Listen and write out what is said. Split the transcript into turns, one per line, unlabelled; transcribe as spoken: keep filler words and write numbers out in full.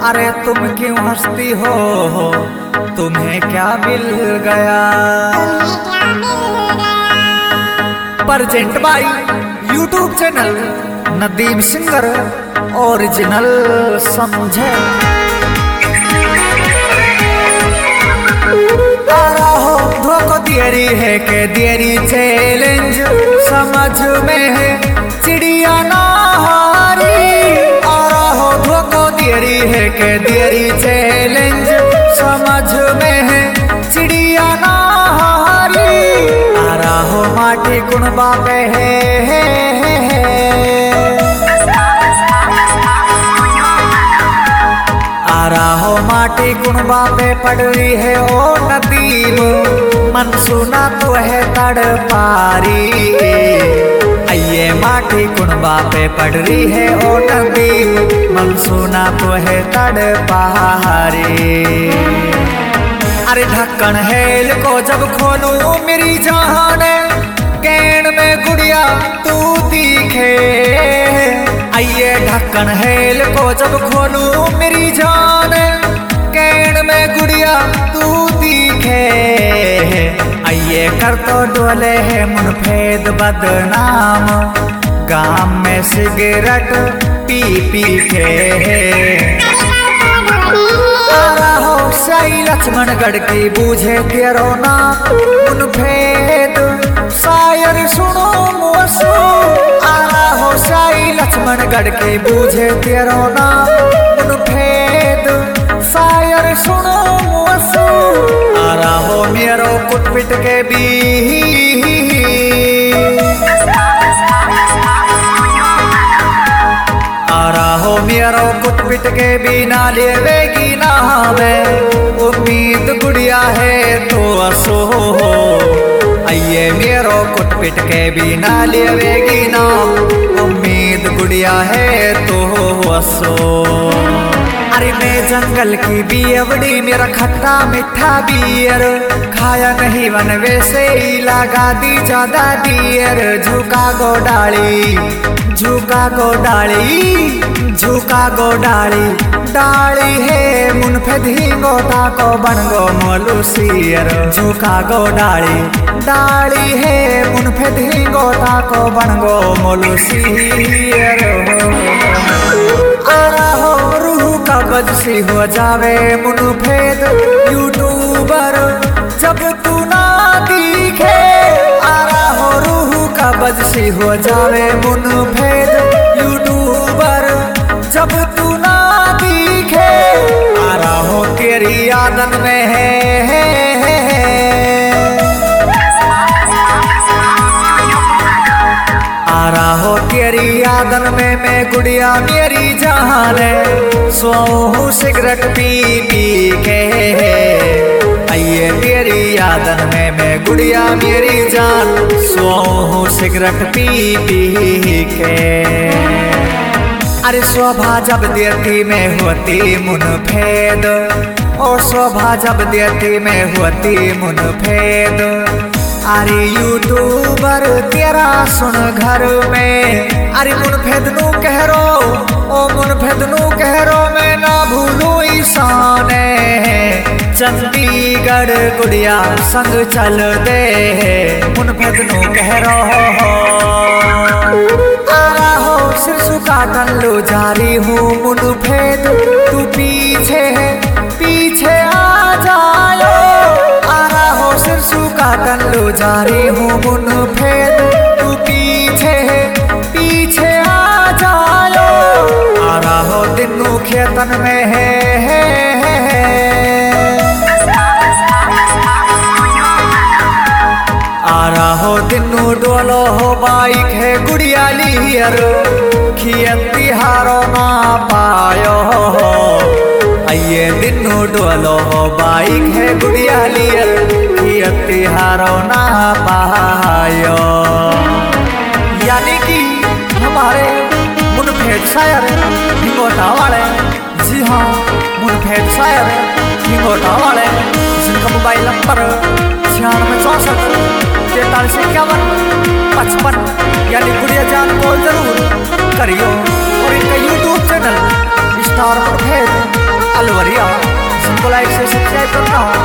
अरे तुम क्यों हंसती हो, तुम्हें क्या मिल गया। Present by YouTube channel Nadeem singer original समझे। आ रहा धोखो देरी है के देरी चैलेंज समझ में है चिड़िया ना हारी। आ रहा धोखो देरी है के देरी चैलेंज समझ में है चिड़िया ना हारी। आ रहा माटी कुणबा पे है, है, है, है। आ रहा माटी कुणबा पे पड़ रही है ओ नदीम मन सुना तो है तड़ पारी। आइए माटी कुणबा पे पड़ रही है ओ नदीम मन सुना तो है तड़ पहाड़ी। अरे ढक्कन हेल को जब खोलूं मेरी जान कैन में गुड़िया तू दिखे। आइए ढक्कन हेल को जब खोलूं मेरी जान कैन में गुड़िया तू दिखे। आइए कर तो डोले है मुनफेद बदनाम गाम में सिगरेट पी पी के। आ रहो साई लक्ष्मणगढ़ की बूझे तेरो ना मुनफेद शायर सुनो मोसो। आ रहो साई लक्ष्मणगढ़ की बूझे तेरो ना मुनफेद शायर सुनो मोसो। आ रहो मेरो कुटपिट के भी आ रहो मेरो कुटपिट के बिना लेवेगी ना हमें उम्मीद गुड़िया है तो असो। आइए मेरो कुटपिट के बिना लेवेगी ना उम्मीद गुड़िया है तो असो। अरे मैं जंगल की बियवड़ी मेरा खट्टा मीठा बियर खाया नहीं वन वैसे ही लगा दी ज्यादा डियर। झुका गो डाली झुका गो डाली झुका गो डाली डाली है मुनफे धींगो ताको बन गो मोलू सियर। झुका गो डाली डाली है मुनफे धींगो ताको बन गो मोलू सियर। आ रहो रूह कागज सी हो जावे मुनफेद यूट्यूबर जब तू ना दिखे। आ रहो रूह कागज सी हो जावे मुनफेद यूट्यूबर जब तू ना दिखे। आ रहो तेरी आदन में है, है, है, है। आ रहो तेरी आदन में मैं गुड़िया मेरी जान सोहू सिगरेट पी पी के। आइए तेरी आदन में मैं गुड़िया मेरी जान सोहू सिगरेट पी पी के। अरे शोभा जब देती में होती मुनफेद और शोभा जब देती में होती मुनफेद। अरे यूट्यूबर तेरा सुन घर में अरे मुनफेद नू कह रो ओ मुनफेद नू कह रो मैं ना भूलू ईशान चंडीगढ़ गुड़िया संग चल दे मुनफेद नू कह रो। आ रहो सिरसु का टल्लू जारी हूँ मुनफेद तू पीछे है पीछे आ जायो। आ रहो सिरसु का टल्लू जारी हूँ मुनफेद तू पीछे है पीछे आ जायो। आ रहो दिनू खेतन में है, है, है, है। आ रहो दिनू डोलो हो बाइक है गुड़िया लियर खियती हारो ना पायो। आइए दिनू डोलो हो बाइक है गुड़िया लियर खियती हारो ना पायो। यानी कि हमारे मुनफेद शायर हिंगोटा वाले, जी हाँ मुनफेद शायर हिंगोटा वाले जिनका मोबाइल नंबर छियानवे चौसठ तैतालीस इक्यावन पचपन यानी गुड़िया जान को जरूर करियो। और इनका यूट्यूब चैनल स्टार मुनफेद बढ़िया, सबको लाइक से सब्सक्राइब करना।